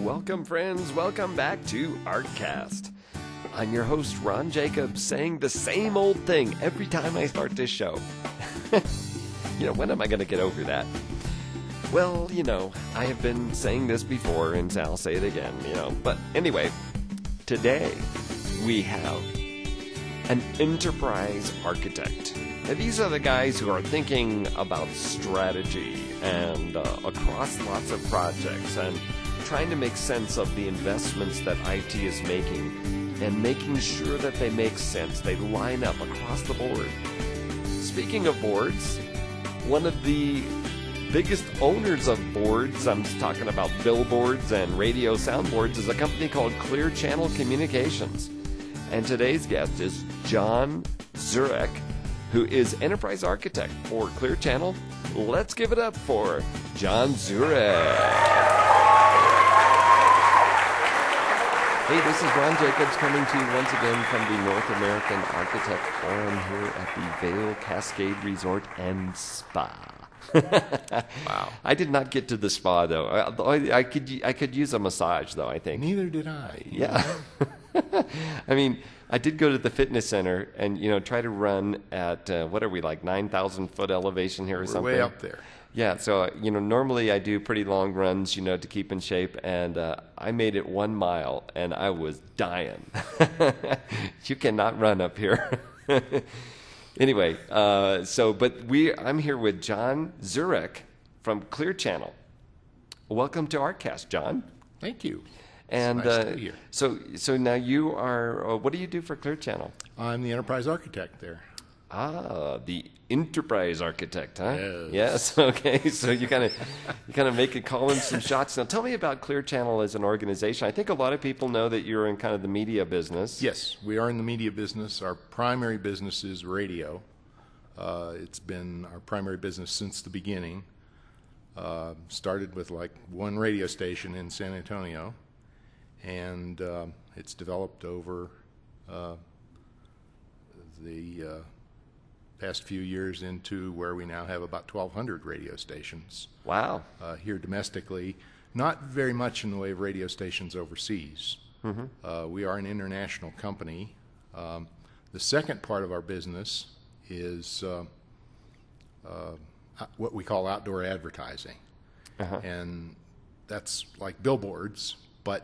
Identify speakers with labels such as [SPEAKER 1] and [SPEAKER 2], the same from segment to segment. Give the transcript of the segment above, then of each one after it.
[SPEAKER 1] Welcome, friends. Welcome back to ArtCast. I'm your host, Ron Jacobs, saying the same old thing every time I start this show. When am I going to get over that? Well, I have been saying this before, and I'll say it again, But anyway, today we have an enterprise architect. Now, these are the guys who are thinking about strategy and across lots of projects and trying to make sense of the investments that IT is making and making sure that they make sense. They line up across the board. Speaking of boards, one of the biggest owners of boards, I'm talking about billboards and radio soundboards, is a company called Clear Channel Communications. And today's guest is John Zurek, who is enterprise architect for Clear Channel. Let's give it up for John Zurek. Hey, this is Ron Jacobs coming to you once again from the North American Architect Forum here at the Vail Cascade Resort and Spa. Wow. I did not get to the spa, though. I could use a massage, though, I think.
[SPEAKER 2] Neither did I.
[SPEAKER 1] Yeah. I mean, I did go to the fitness center and, try to run at, 9,000-foot elevation here or something?
[SPEAKER 2] We're way up there.
[SPEAKER 1] Yeah, so, normally I do pretty long runs, to keep in shape, and I made it 1 mile, and I was dying. You cannot run up here. Anyway, I'm here with John Zurek from Clear Channel. Welcome to ArtCast, John.
[SPEAKER 2] Thank you.
[SPEAKER 1] And
[SPEAKER 2] it's nice to be here.
[SPEAKER 1] So now you are, what do you do for Clear Channel?
[SPEAKER 2] I'm the enterprise architect there.
[SPEAKER 1] Ah, the enterprise architect, huh?
[SPEAKER 2] Yes.
[SPEAKER 1] Okay. So you kind of make it call in some shots. Now tell me about Clear Channel as an organization. I think a lot of people know that you're in kind of the media business.
[SPEAKER 2] Yes, we are in the media business. Our primary business is radio. It's been our primary business since the beginning. Started with one radio station in San Antonio, and it's developed over the past few years into where we now have about 1,200 radio stations.
[SPEAKER 1] Wow.
[SPEAKER 2] Here domestically, not very much in the way of radio stations overseas. Mm-hmm. We are an international company. The second part of our business is what we call outdoor advertising. Uh-huh. And that's like billboards, but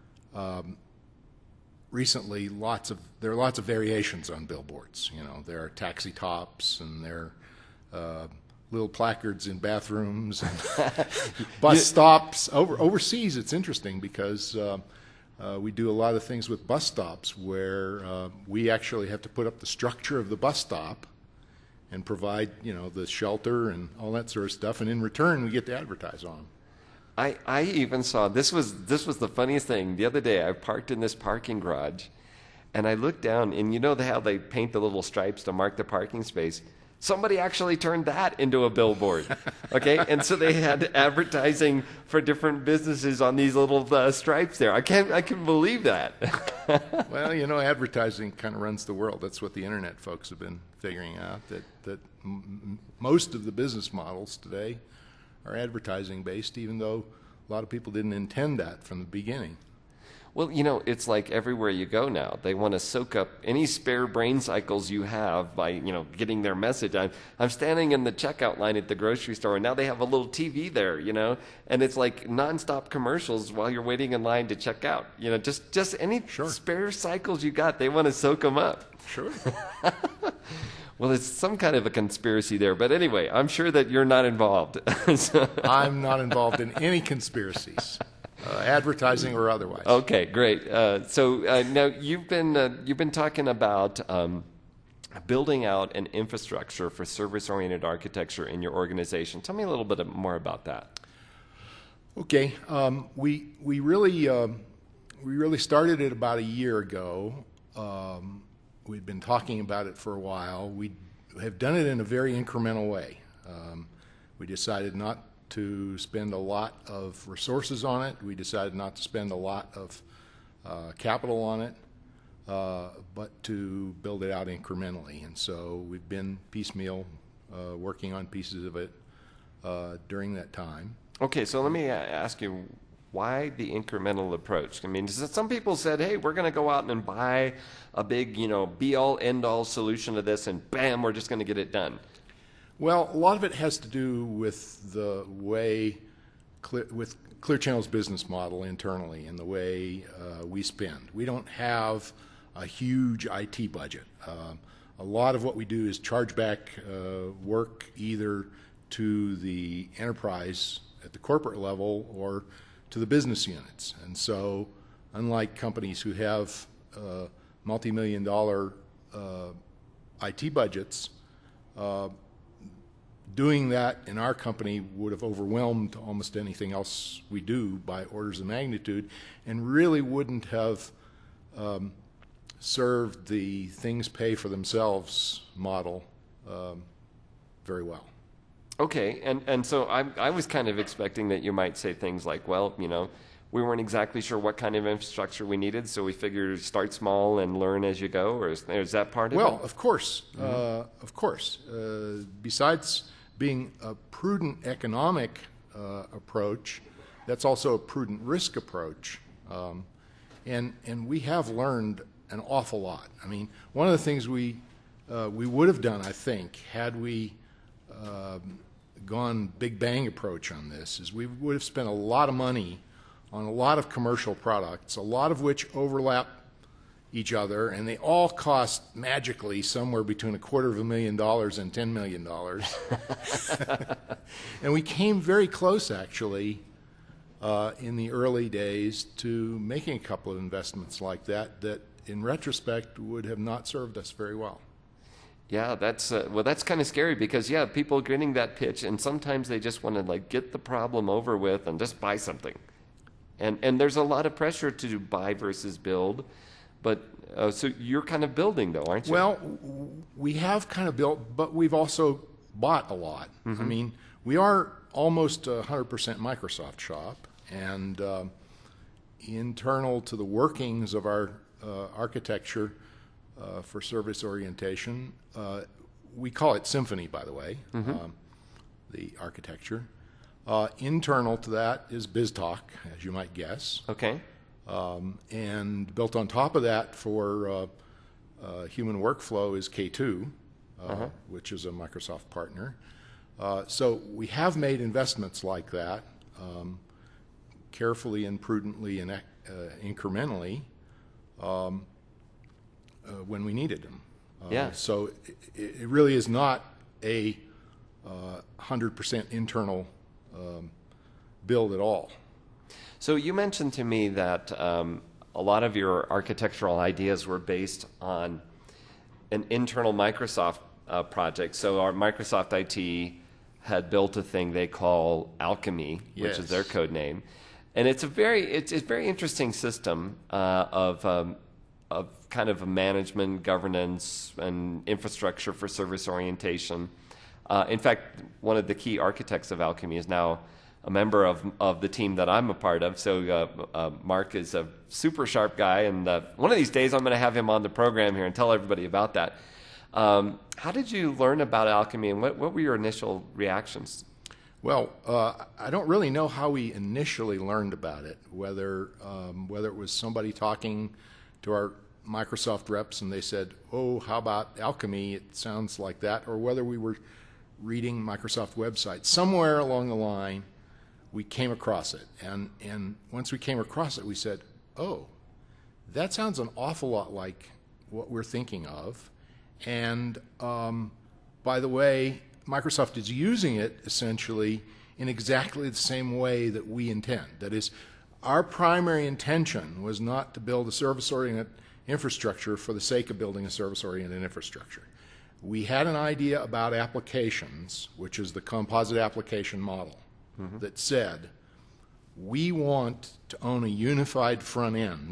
[SPEAKER 2] recently there are lots of variations on billboards. There are taxi tops, and there are little placards in bathrooms, and bus stops. Overseas, it's interesting because we do a lot of things with bus stops where we actually have to put up the structure of the bus stop and provide, the shelter and all that sort of stuff, and in return, we get to advertise on them.
[SPEAKER 1] I even saw, this was the funniest thing. The other day I parked in this parking garage, and I looked down, and how they paint the little stripes to mark the parking space? Somebody actually turned that into a billboard, okay? And so they had advertising for different businesses on these little stripes there. I can't believe that.
[SPEAKER 2] Well, advertising kind of runs the world. That's what the internet folks have been figuring out, that most of the business models today are advertising based, even though a lot of people didn't intend that from the beginning.
[SPEAKER 1] Well, it's like everywhere you go now. They want to soak up any spare brain cycles you have by, getting their message. I'm standing in the checkout line at the grocery store, and now they have a little TV there, and it's like nonstop commercials while you're waiting in line to check out. Just any spare cycles you got, they want to soak them up.
[SPEAKER 2] Sure.
[SPEAKER 1] Well, it's some kind of a conspiracy there. But anyway, I'm sure that you're not involved.
[SPEAKER 2] I'm not involved in any conspiracies. Advertising or otherwise.
[SPEAKER 1] Okay, great. So now you've been talking about building out an infrastructure for service-oriented architecture in your organization. Tell me a little bit more about that.
[SPEAKER 2] Okay, we really started it about a year ago. We've been talking about it for a while. We have done it in a very incremental way. We decided not to spend a lot of resources on it. We decided not to spend a lot of capital on it, but to build it out incrementally. And so we've been piecemeal working on pieces of it during that time.
[SPEAKER 1] Okay, so let me ask you, Why the incremental approach? I mean, some people said, hey, we're going to go out and buy a big, be-all, end-all solution to this, and bam, we're just going to get it done.
[SPEAKER 2] Well, a lot of it has to do with the way, with Clear Channel's business model internally and the way we spend. We don't have a huge IT budget. A lot of what we do is charge back work either to the enterprise at the corporate level or to the business units. And so, unlike companies who have multi-million-dollar IT budgets, doing that in our company would have overwhelmed almost anything else we do by orders of magnitude, and really wouldn't have served the things pay for themselves model very well.
[SPEAKER 1] Okay, and so I was kind of expecting that you might say things like, well, we weren't exactly sure what kind of infrastructure we needed, so we figured start small and learn as you go, or is that part of it?
[SPEAKER 2] Well, of course. Of course. Besides being a prudent economic approach, that's also a prudent risk approach. And we have learned an awful lot. I mean, one of the things we would have done, I think, had we gone big bang approach on this, is we would have spent a lot of money on a lot of commercial products, a lot of which overlap each other, and they all cost magically somewhere between $250,000 and $10 million. And we came very close, actually, in the early days to making a couple of investments like that in retrospect would have not served us very well.
[SPEAKER 1] Yeah, that's kind of scary because people getting that pitch, and sometimes they just want to get the problem over with and just buy something, and there's a lot of pressure to buy versus build, but so you're kind of building though, aren't you?
[SPEAKER 2] Well, we have kind of built, but we've also bought a lot. I mean, we are almost 100% Microsoft shop, and internal to the workings of our architecture. For service orientation. We call it Symphony, by the way, the architecture. Internal to that is BizTalk, as you might guess.
[SPEAKER 1] Okay.
[SPEAKER 2] And built on top of that for human workflow is K2, which is a Microsoft partner. So we have made investments like that, carefully and prudently and incrementally. When we needed them. So it really is not a 100% internal build at all.
[SPEAKER 1] So you mentioned to me that a lot of your architectural ideas were based on an internal Microsoft project. So our Microsoft IT had built a thing they call Alchemy, which is their code name. And it's a very interesting system of kind of a management, governance, and infrastructure for service orientation. In fact, one of the key architects of Alchemy is now a member of the team that I'm a part of. So Mark is a super sharp guy, and one of these days I'm going to have him on the program here and tell everybody about that. How did you learn about Alchemy, and what were your initial reactions?
[SPEAKER 2] Well, I don't really know how we initially learned about it, whether it was somebody talking to our Microsoft reps and they said, oh, how about Alchemy? It sounds like that. Or whether we were reading Microsoft websites. Somewhere along the line, we came across it. And once we came across it, we said, oh, that sounds an awful lot like what we're thinking of. And by the way, Microsoft is using it essentially in exactly the same way that we intend. That is, our primary intention was not to build a service-oriented infrastructure for the sake of building a service-oriented infrastructure. We had an idea about applications, which is the composite application model, that said, we want to own a unified front end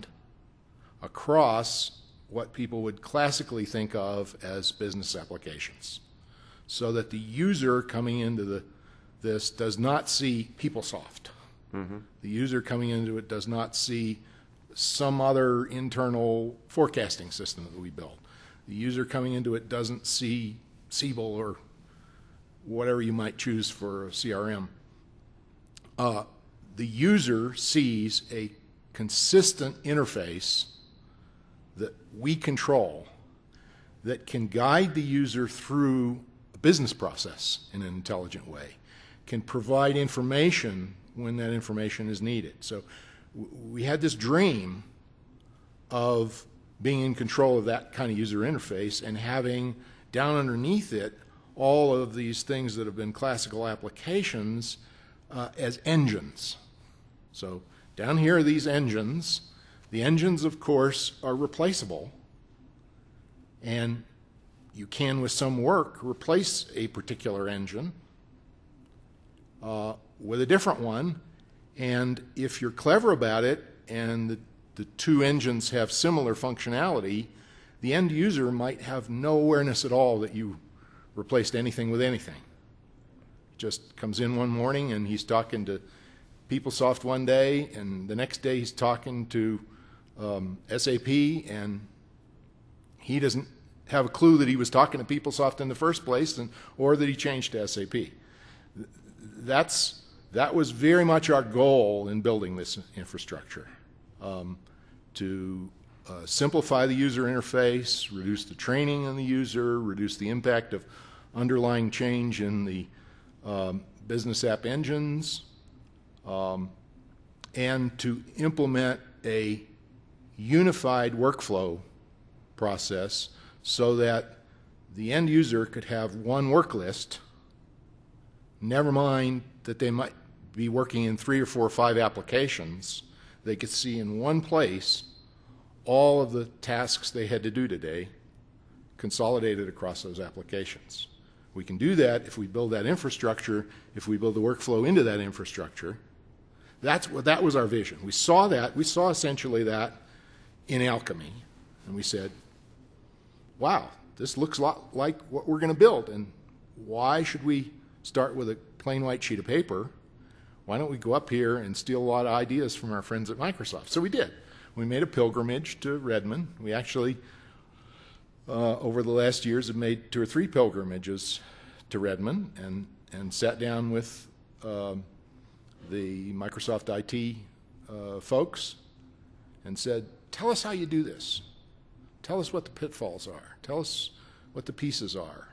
[SPEAKER 2] across what people would classically think of as business applications, so that the user coming into this does not see PeopleSoft. The user coming into it does not see some other internal forecasting system that we built. The user coming into it doesn't see Siebel or whatever you might choose for a CRM. the user sees a consistent interface that we control that can guide the user through a business process in an intelligent way, can provide information when that information is needed. So we had this dream of being in control of that kind of user interface and having down underneath it all of these things that have been classical applications as engines. So down here are these engines. The engines, of course, are replaceable, and you can, with some work, replace a particular engine with a different one, and if you're clever about it and the two engines have similar functionality, the end user might have no awareness at all that you replaced anything with anything. Just comes in one morning and he's talking to PeopleSoft one day, and the next day he's talking to SAP, and he doesn't have a clue that he was talking to PeopleSoft in the first place, or that he changed to SAP. That was very much our goal in building this infrastructure, to simplify the user interface, reduce the training on the user, reduce the impact of underlying change in the business app engines, and to implement a unified workflow process so that the end user could have one work list, never mind that they might be working in 3 or 4 or 5 applications. They could see in one place all of the tasks they had to do today consolidated across those applications. We can do that if we build that infrastructure, if we build the workflow into that infrastructure. That was our vision. We saw that. We saw essentially that in Alchemy, and we said, wow, this looks a lot like what we're going to build, and why should we start with a plain white sheet of paper? Why don't we go up here and steal a lot of ideas from our friends at Microsoft? So we did. We made a pilgrimage to Redmond. We actually, over the last years, have made 2 or 3 pilgrimages to Redmond and sat down with the Microsoft IT folks and said, tell us how you do this. Tell us what the pitfalls are. Tell us what the pieces are.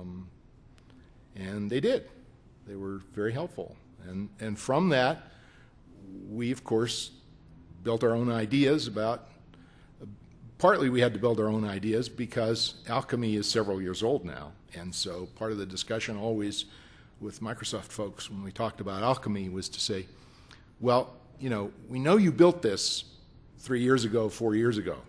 [SPEAKER 2] And they did. They were very helpful. And from that, we, of course, built our own ideas about, partly we had to build our own ideas because Alchemy is several years old now. And so part of the discussion always with Microsoft folks when we talked about Alchemy was to say, well, you know, we know you built this 3 years ago, 4 years ago.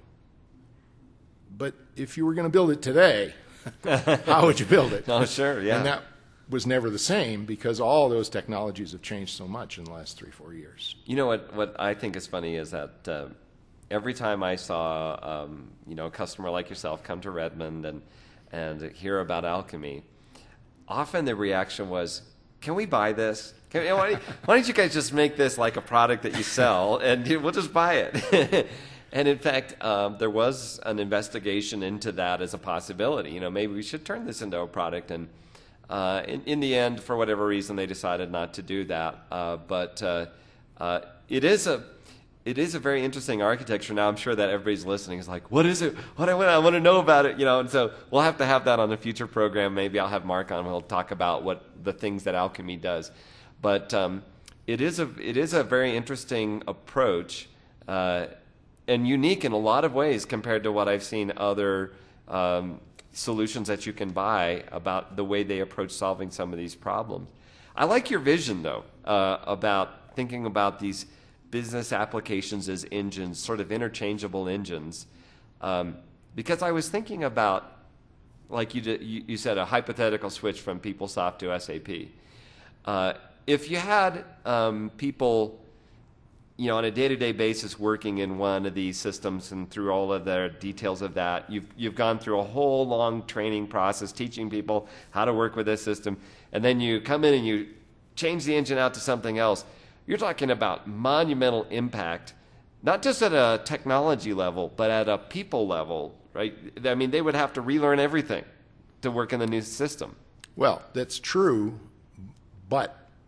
[SPEAKER 2] But if you were going to build it today, how would you build it?
[SPEAKER 1] Oh, sure, yeah.
[SPEAKER 2] And that was never the same because all those technologies have changed so much in the last 3 or 4 years.
[SPEAKER 1] You know what I think is funny is that every time I saw a customer like yourself come to Redmond and hear about Alchemy, often the reaction was, can we buy this? Why don't you guys just make this like a product that you sell and we'll just buy it? And in fact, there was an investigation into that as a possibility. You know, maybe we should turn this into a product. And in the end, for whatever reason, they decided not to do that. But it is a very interesting architecture. Now I'm sure that everybody's listening is like, what is it? I want to know about it. You know, and so we'll have to have that on a future program. Maybe I'll have Mark on. We'll talk about what the things that Alchemy does. But it is a very interesting approach. And unique in a lot of ways compared to what I've seen other solutions that you can buy about the way they approach solving some of these problems. I like your vision, though, about thinking about these business applications as engines, sort of interchangeable engines, because I was thinking about, like you said, a hypothetical switch from PeopleSoft to SAP. If you had people, you know, on a day-to-day basis working in one of these systems and through all of the details of that, you've gone through a whole long training process teaching people how to work with this system, and then you come in and you change the engine out to something else. You're talking about monumental impact, not just at a technology level, but at a people level, right? I mean, they would have to relearn everything to work in the new system.
[SPEAKER 2] Well, that's true, but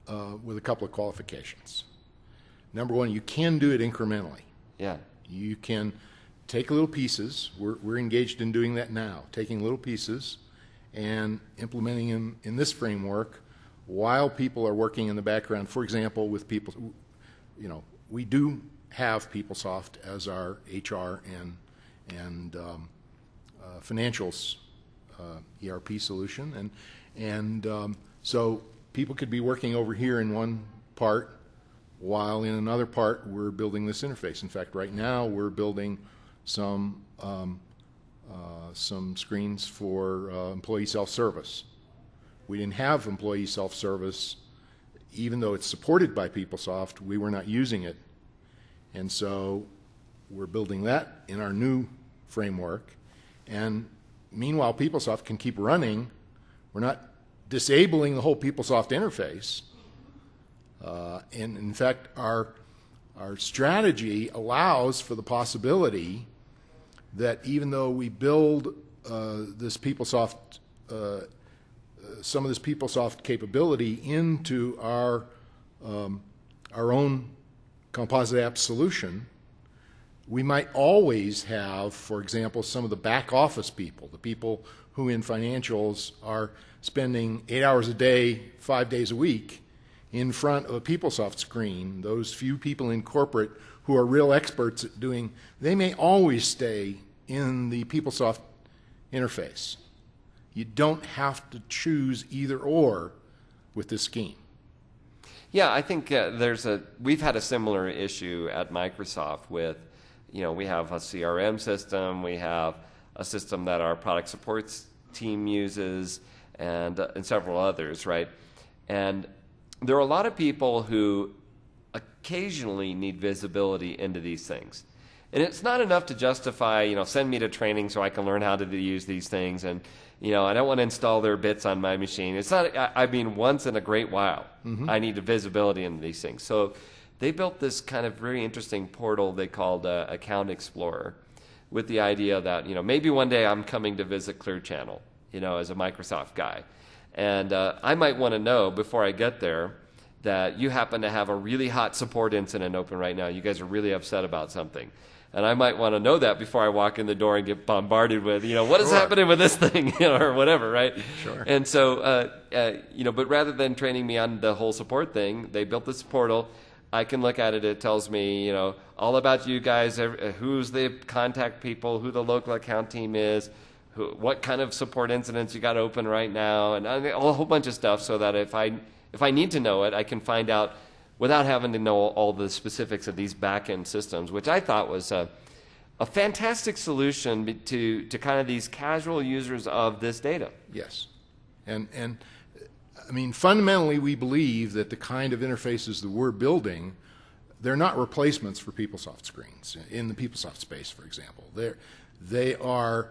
[SPEAKER 2] with a couple of qualifications. Number one, you can do it incrementally.
[SPEAKER 1] Yeah.
[SPEAKER 2] You can take little pieces. We're engaged in doing that now, taking little pieces and implementing them in this framework while people are working in the background. For example, with people, we do have PeopleSoft as our HR and financials ERP solution, and so people could be working over here in one part, while in another part we're building this interface. In fact, right now we're building some screens for employee self-service. We didn't have employee self-service, even though it's supported by PeopleSoft. We were not using it, and so we're building that in our new framework. And meanwhile, PeopleSoft can keep running. We're not disabling the whole PeopleSoft interface. And in fact, our strategy allows for the possibility that even though we build this PeopleSoft, some of this PeopleSoft capability into our own composite app solution, we might always have, for example, some of the back office people, the people who in financials are spending 8 hours a day, 5 days a week, in front of a PeopleSoft screen. Those few people in corporate who are real experts at doing, they may always stay in the PeopleSoft interface. You don't have to choose either or with this scheme.
[SPEAKER 1] Yeah, I think we've had a similar issue at Microsoft with, we have a CRM system, we have a system that our product support team uses, and several others, right? And there are a lot of people who occasionally need visibility into these things. And it's not enough to justify, send me to training so I can learn how to use these things, and I don't want to install their bits on my machine. It's not, once in a great while, I need visibility into these things. So they built this kind of very interesting portal they called Account Explorer, with the idea that, maybe one day I'm coming to visit Clear Channel, as a Microsoft guy. And I might want to know before I get there that you happen to have a really hot support incident open right now. You guys are really upset about something. And I might want to know that before I walk in the door and get bombarded with, what is happening with this thing, or whatever, right?
[SPEAKER 2] Sure.
[SPEAKER 1] And so, but rather than training me on the whole support thing, they built this portal. I can look at it. It tells me, all about you guys, who's the contact people, who the local account team is, what kind of support incidents you got open right now, and a whole bunch of stuff, so that if I need to know it, I can find out without having to know all the specifics of these back-end systems, which I thought was a fantastic solution to kind of these casual users of this data.
[SPEAKER 2] Yes. And fundamentally, we believe that the kind of interfaces that we're building, they're not replacements for PeopleSoft screens in the PeopleSoft space, for example. They're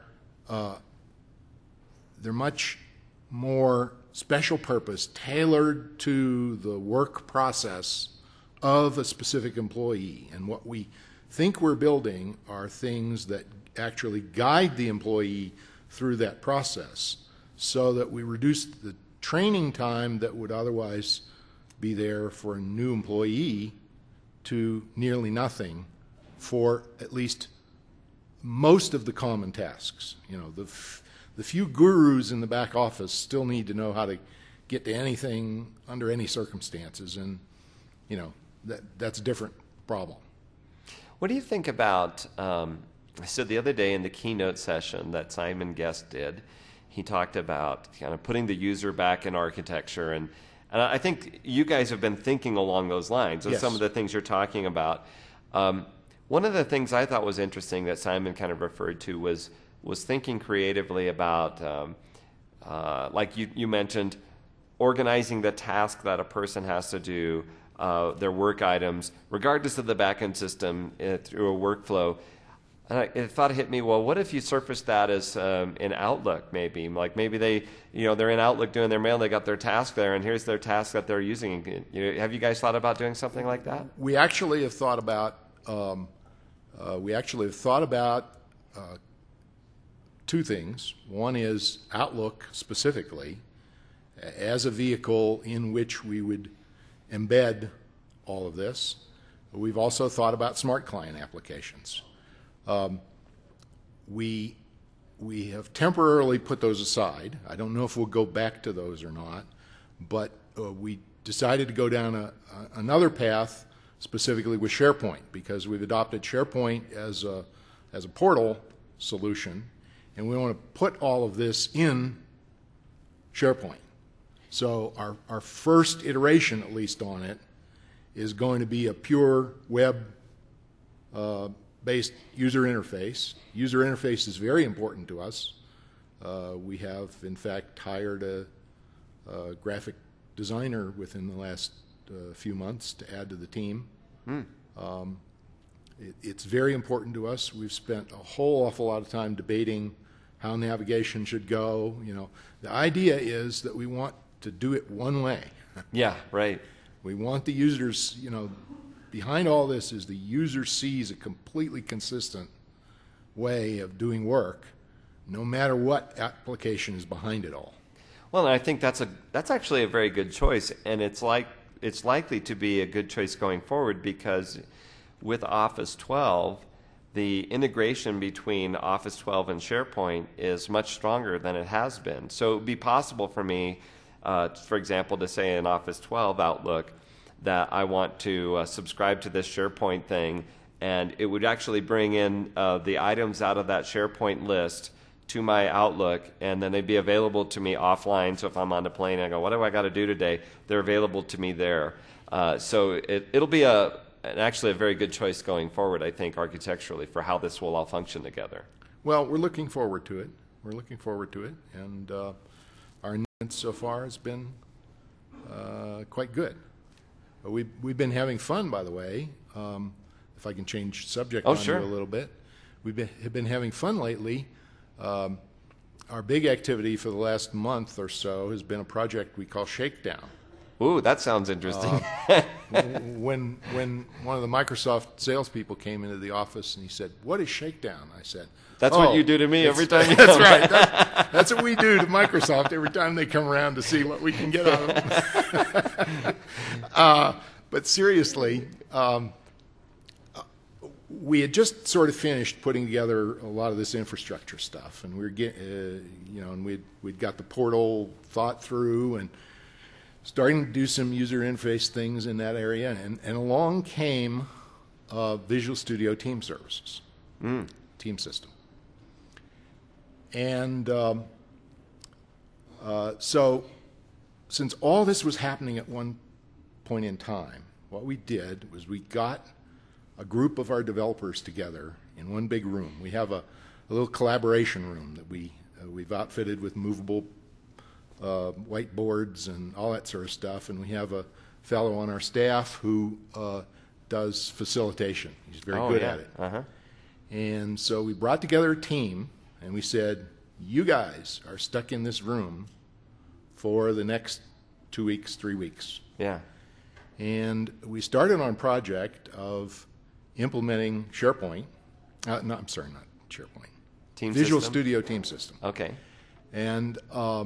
[SPEAKER 2] much more special purpose, tailored to the work process of a specific employee. And what we think we're building are things that actually guide the employee through that process, so that we reduce the training time that would otherwise be there for a new employee to nearly nothing for at least most of the common tasks. The few gurus in the back office still need to know how to get to anything under any circumstances, and that's a different problem.
[SPEAKER 1] What do you think about, so the other day in the keynote session that Simon Guest did, he talked about kind of putting the user back in architecture, and I think you guys have been thinking along those lines of
[SPEAKER 2] Yes.
[SPEAKER 1] some of the things you're talking about. One of the things I thought was interesting that Simon kind of referred to was thinking creatively about, like you mentioned, organizing the task that a person has to do, their work items, regardless of the back-end system, through a workflow. And it thought it hit me, well, what if you surface that as in Outlook, maybe? Like maybe they're in Outlook doing their mail, they got their task there, and here's their task that they're using. Have you guys thought about doing something like that?
[SPEAKER 2] We actually have thought about two things. One is Outlook specifically as a vehicle in which we would embed all of this. We've also thought about smart client applications. We have temporarily put those aside. I don't know if we'll go back to those or not, but we decided to go down another path, specifically with SharePoint, because we've adopted SharePoint as a portal solution, and we want to put all of this in SharePoint. So our first iteration, at least on it, is going to be a pure web based user interface. User interface is very important to us. We have, in fact, hired a graphic designer within the last few months to add to the team. It's very important to us. We've spent a whole awful lot of time debating how navigation should go. You know, the idea is that we want to do it one way.
[SPEAKER 1] Yeah, right.
[SPEAKER 2] We want the users, you know, behind all this is the user sees a completely consistent way of doing work, no matter what application is behind it all.
[SPEAKER 1] Well, and I think that's actually a very good choice, and it's likely to be a good choice going forward, because with Office 12, the integration between Office 12 and SharePoint is much stronger than it has been. So it would be possible for me, for example, to say in Office 12 Outlook that I want to subscribe to this SharePoint thing, and it would actually bring in the items out of that SharePoint list to my Outlook, and then they'd be available to me offline. So if I'm on the plane and I go, what do I got to do today? They're available to me there. So it'll be actually a very good choice going forward, I think, architecturally, for how this will all function together.
[SPEAKER 2] Well, we're looking forward to it. We're looking forward to it, and our announcement so far has been quite good. But we've been having fun, by the way. If I can change subject on
[SPEAKER 1] sure.
[SPEAKER 2] you a little bit, have been having fun lately. Our big activity for the last month or so has been a project we call Shakedown.
[SPEAKER 1] Ooh, that sounds interesting.
[SPEAKER 2] When one of the Microsoft salespeople came into the office and he said, "What is Shakedown?" I said,
[SPEAKER 1] "That's what you do to me every time you
[SPEAKER 2] That's
[SPEAKER 1] come."
[SPEAKER 2] right. That's what we do to Microsoft every time they come around to see what we can get out of them. But seriously, we had just sort of finished putting together a lot of this infrastructure stuff, and we were and we'd got the portal thought through and starting to do some user interface things in that area, and along came Visual Studio Team Services, team system. And so since all this was happening at one point in time, what we did was we got a group of our developers together in one big room. We have a little collaboration room that we've outfitted with movable whiteboards and all that sort of stuff, and we have a fellow on our staff who does facilitation. He's very good at it.
[SPEAKER 1] Uh-huh.
[SPEAKER 2] And so we brought together a team, and we said, you guys are stuck in this room for the next 2 weeks, 3 weeks.
[SPEAKER 1] Yeah.
[SPEAKER 2] And we started on a project of implementing SharePoint. Not SharePoint. Visual Studio Team System.
[SPEAKER 1] Okay.
[SPEAKER 2] And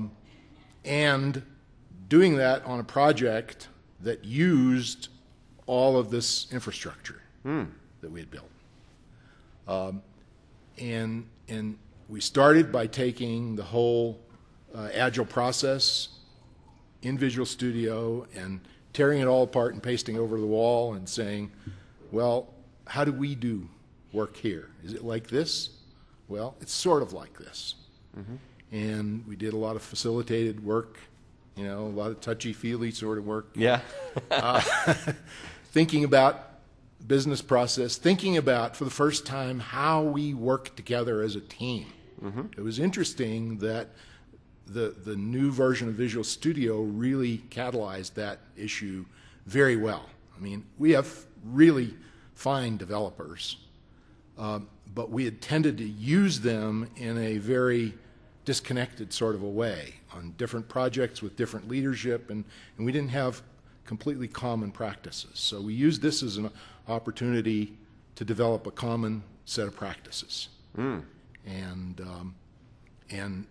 [SPEAKER 2] doing that on a project that used all of this infrastructure that we had built. And we started by taking the whole Agile process in Visual Studio and tearing it all apart and pasting it over the wall and saying, well, how do we do work here? Is it like this? Well, it's sort of like this. Mm-hmm. And we did a lot of facilitated work, a lot of touchy-feely sort of work.
[SPEAKER 1] Yeah.
[SPEAKER 2] Thinking about business process, thinking about, for the first time, how we work together as a team. Mm-hmm. It was interesting that the new version of Visual Studio really catalyzed that issue very well. I mean, we have really fine developers, but we had tended to use them in a very disconnected sort of a way on different projects with different leadership, and we didn't have completely common practices. So we used this as an opportunity to develop a common set of practices. And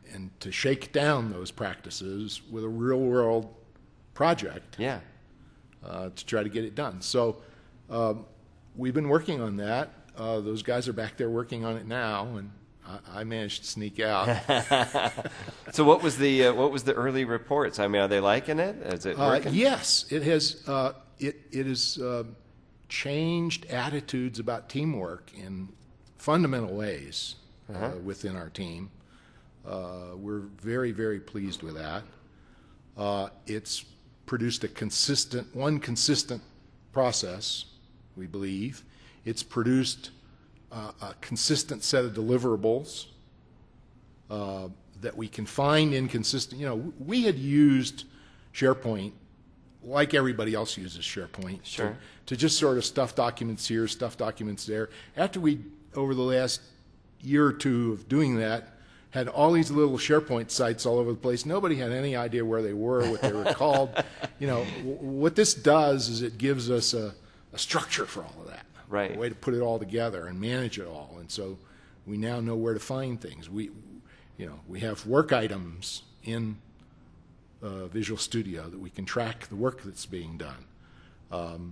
[SPEAKER 2] to shake down those practices with a real-world project.
[SPEAKER 1] Yeah.
[SPEAKER 2] to try to get it done. So we've been working on that. Those guys are back there working on it now, and I managed to sneak out.
[SPEAKER 1] So what was the early reports? I mean, are they liking it? Is it working?
[SPEAKER 2] Yes, it has. It has changed attitudes about teamwork in fundamental ways within our team. We're very, very pleased with that. It's produced a consistent process, we believe. It's produced a consistent set of deliverables that we can find inconsistent. You know, we had used SharePoint like everybody else uses SharePoint to just sort of stuff documents here, stuff documents there. After we, over the last year or two of doing that, had all these little SharePoint sites all over the place. Nobody had any idea where they were, what they were called. You know, what this does is it gives us a structure for all of that.
[SPEAKER 1] Right.
[SPEAKER 2] A way to put it all together and manage it all. And so we now know where to find things. We have work items in Visual Studio that we can track the work that's being done.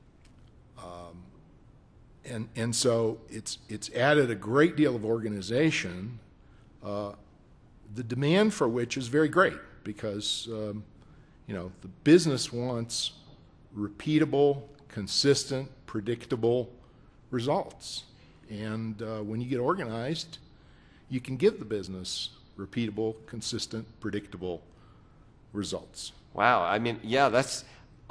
[SPEAKER 2] And so it's added a great deal of organization, the demand for which is very great because the business wants repeatable, consistent, predictable results. And when you get organized, you can give the business repeatable, consistent, predictable results.
[SPEAKER 1] Wow. I mean, yeah, that's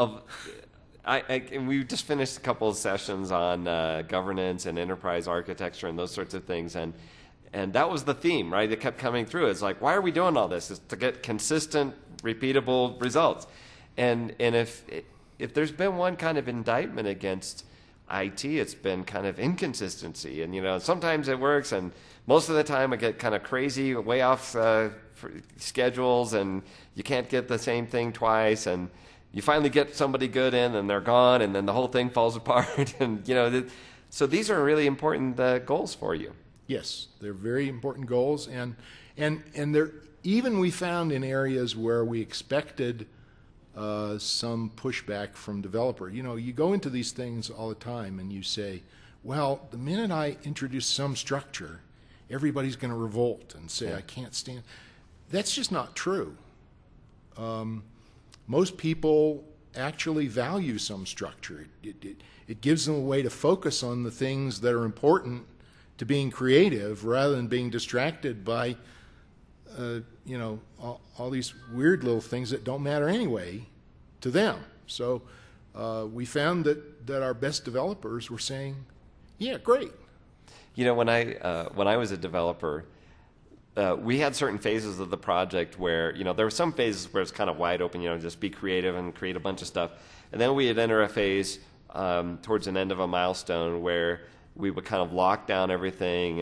[SPEAKER 1] and we just finished a couple of sessions on governance and enterprise architecture and those sorts of things, and that was the theme, right? It kept coming through. It's like, why are we doing all this? It's to get consistent, repeatable results. And if there's been one kind of indictment against IT, it's been kind of inconsistency. And sometimes it works, and most of the time I get kind of crazy, way off schedules, and you can't get the same thing twice, and you finally get somebody good in, and they're gone, and then the whole thing falls apart. And so these are really important goals for you.
[SPEAKER 2] Yes, they're very important goals, and they're even we found in areas where we expected some pushback from developer. You go into these things all the time, and you say, well, the minute I introduce some structure, everybody's going to revolt and say, I can't stand. That's just not true. Most people actually value some structure. It gives them a way to focus on the things that are important to being creative rather than being distracted by all these weird little things that don't matter anyway to them. So we found that our best developers were saying, yeah, great.
[SPEAKER 1] When I was a developer, we had certain phases of the project where, there were some phases where it's kind of wide open, just be creative and create a bunch of stuff. And then we would enter a phase towards an end of a milestone where we would kind of lock down everything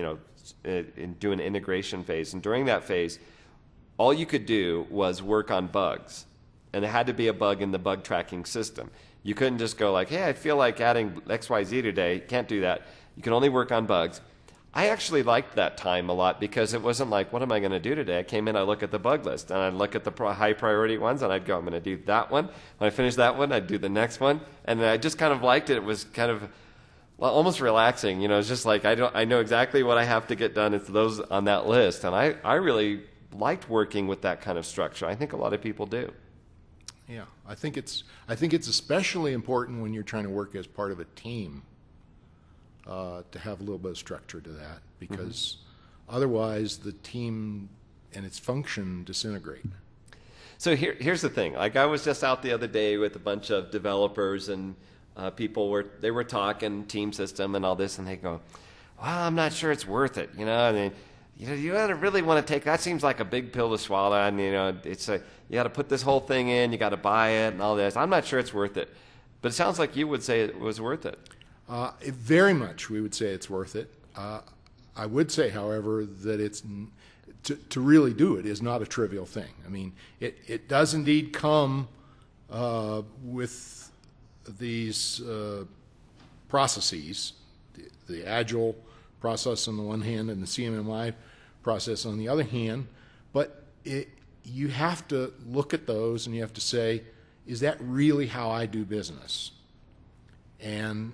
[SPEAKER 1] and do an integration phase. And during that phase, all you could do was work on bugs. And it had to be a bug in the bug tracking system. You couldn't just go like, hey, I feel like adding XYZ today. Can't do that. You can only work on bugs. I actually liked that time a lot because it wasn't like, what am I going to do today? I came in, I look at the bug list, and I'd look at the high priority ones, and I'd go, I'm going to do that one. When I finish that one, I'd do the next one. And I just kind of liked it. It was kind of almost relaxing. It's just like I know exactly what I have to get done. It's those on that list. And I really liked working with that kind of structure. I think a lot of people do.
[SPEAKER 2] Yeah, I think it's especially important when you're trying to work as part of a team. To have a little bit of structure to that, because otherwise the team and its function disintegrate.
[SPEAKER 1] So here's the thing. Like, I was just out the other day with a bunch of developers, and people were talking team system and all this, and they go, well, I'm not sure it's worth it. You really want to take, that seems like a big pill to swallow, and you got to put this whole thing in, you got to buy it and all this. I'm not sure it's worth it. But it sounds like you would say it was worth it.
[SPEAKER 2] Very much, we would say it's worth it. I would say, however, that it's to really do it is not a trivial thing. I mean, it does indeed come with these processes, the Agile process on the one hand and the CMMI process on the other hand, but you have to look at those and you have to say, is that really how I do business? And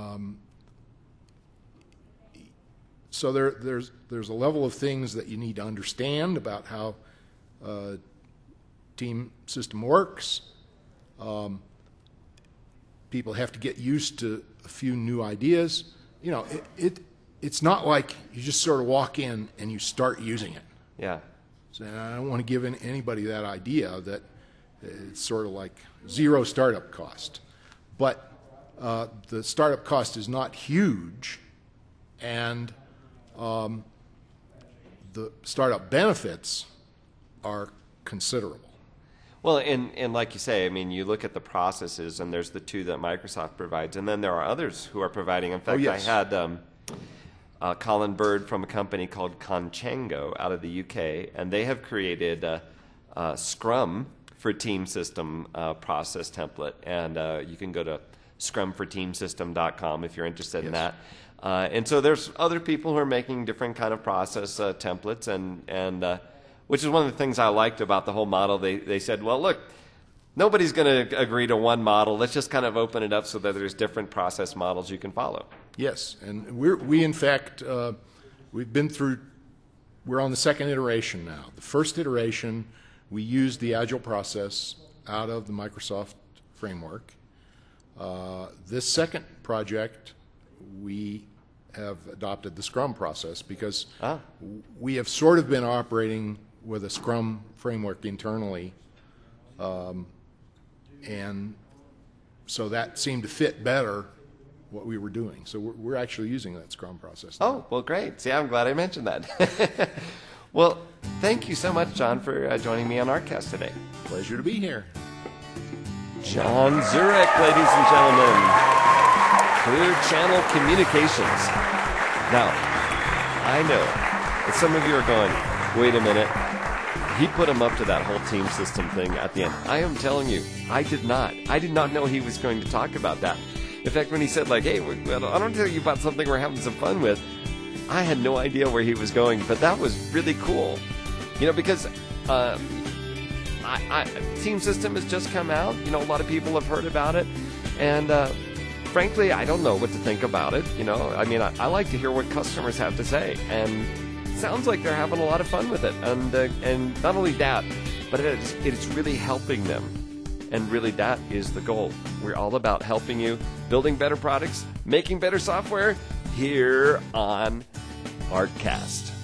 [SPEAKER 2] so there's a level of things that you need to understand about how team system works. People have to get used to a few new ideas. You know, it's not like you just sort of walk in and you start using it.
[SPEAKER 1] Yeah.
[SPEAKER 2] So I don't want to give anybody that idea that it's sort of like zero startup cost. But the startup cost is not huge, and the startup benefits are considerable.
[SPEAKER 1] Well, and like you say, I mean, you look at the processes, and there's the two that Microsoft provides, and then there are others who are providing. In fact,
[SPEAKER 2] yes.
[SPEAKER 1] I had Colin Bird from a company called Conchango out of the UK, and they have created Scrum for Team System process template, and you can go to scrumforteamsystem.com if you're interested in that. And so there's other people who are making different kind of process templates, and which is one of the things I liked about the whole model. They said, well, look, nobody's going to agree to one model. Let's just kind of open it up so that there's different process models you can follow.
[SPEAKER 2] Yes, and we in fact, we've been through, we're on the second iteration now. The first iteration, we used the Agile process out of the Microsoft framework. This second project, we have adopted the Scrum process because we have sort of been operating with a Scrum framework internally, and so that seemed to fit better what we were doing. So we're actually using that Scrum process now.
[SPEAKER 1] Oh, well, great. See, I'm glad I mentioned that. Well, thank you so much, John, for joining me on ArtCast today.
[SPEAKER 2] Pleasure to be here.
[SPEAKER 1] John Zurek, ladies and gentlemen. Clear Channel Communications. Now, I know that some of you are going, wait a minute. He put him up to that whole team system thing at the end. I am telling you, I did not. I did not know he was going to talk about that. In fact, when he said, like, hey, I don't tell you about something we're having some fun with, I had no idea where he was going, but that was really cool. You know, because Team System has just come out. You know, a lot of people have heard about it. And frankly, I don't know what to think about it. You know, I mean, I like to hear what customers have to say. And it sounds like they're having a lot of fun with it. And not only that, but it's really helping them. And really, that is the goal. We're all about helping you, building better products, making better software here on ArtCast.